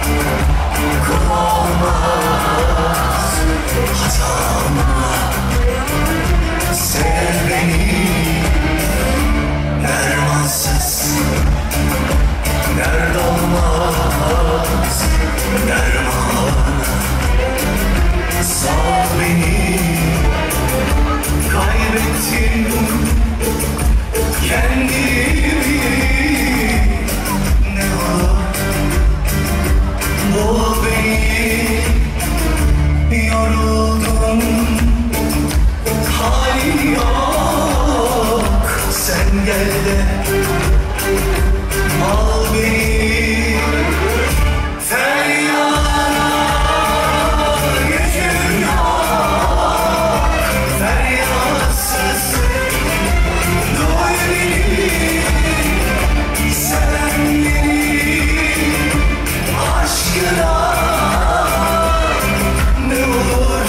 kul olmaz hatamla. Sev beni dermansız, dert olmaz dermana. Sal beni, kaybettim kendimi. Ne olur bul beni, yoruldum, halim yok. Sen gel de al beni. Feryana gücüm yok, feryatsız duy beni. Sevenlerin aşkına ne olur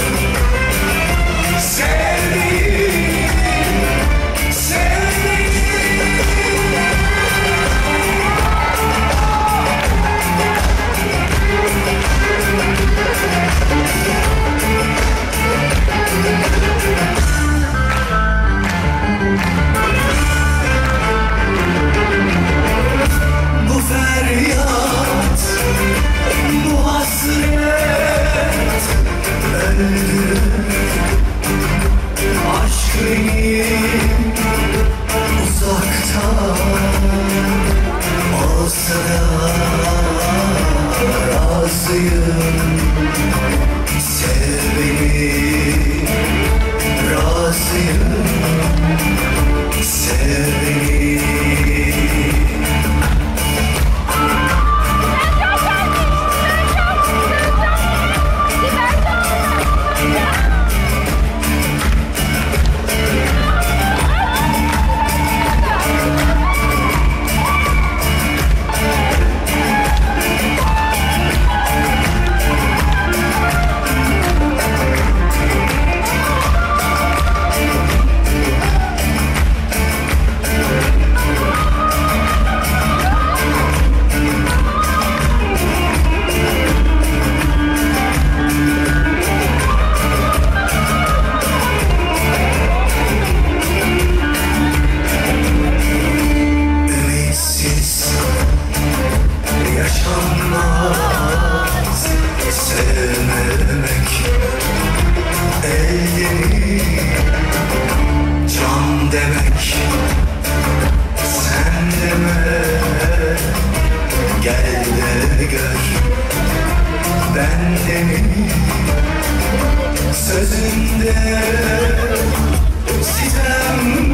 sev beni, sev beni. Bu feryat, bu hasret öldürür. Aşk benim uzakta olsa da razıyım. Sev beni, razıyım. Sev beni. Yaşanmaz sevmemek, elleri can demek. Sen deme, gel de gör, bendenim sözünde sitem